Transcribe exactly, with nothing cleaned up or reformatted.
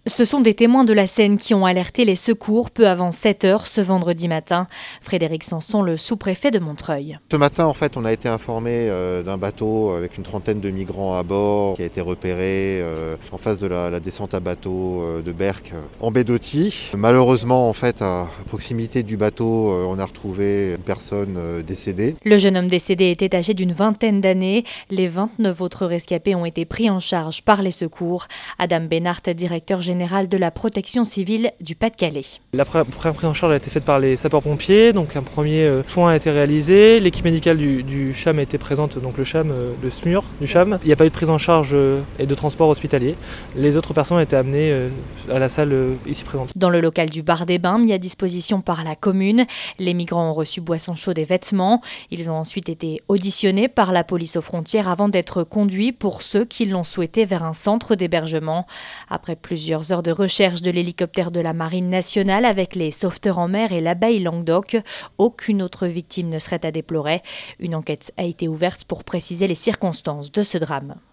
Ce sont des témoins de la Seine qui ont alerté les secours peu avant sept heures ce vendredi matin. Frédéric Sanson, le sous-préfet de Montreuil. Ce matin, en fait, on a été informé euh, d'un bateau avec une trentaine de migrants à bord qui a été repéré euh, en face de la, la descente à bateau euh, de Berck euh, en baie d'Authie. Malheureusement, en fait, à, à proximité du bateau, euh, on a retrouvé une personne euh, décédée. Le jeune homme décédé était âgé d'une vingtaine d'années. Les vingt-neuf autres rescapés ont été pris en charge par les secours. Adam Bénart, directeur général de la protection civile du Pas-de-Calais. La première prise en charge a été faite par les sapeurs-pompiers, donc un premier euh, soin a été réalisé. L'équipe médicale du, du CHAM a été présente, donc le CHAM, euh, le S M U R du CHAM. Il n'y a pas eu de prise en charge euh, et de transport hospitalier. Les autres personnes ont été amenées euh, à la salle euh, ici présente. Dans le local du bar des Bains, mis à disposition par la commune, les migrants ont reçu boissons chaudes et vêtements. Ils ont ensuite été auditionnés par la police aux frontières avant d'être conduits, pour ceux qui l'ont souhaité, vers un centre d'hébergement. Après plusieurs heures de recherche de l'hélicoptère de la Marine nationale avec les sauveteurs en mer et l'Abeille Languedoc, aucune autre victime ne serait à déplorer. Une enquête a été ouverte pour préciser les circonstances de ce drame.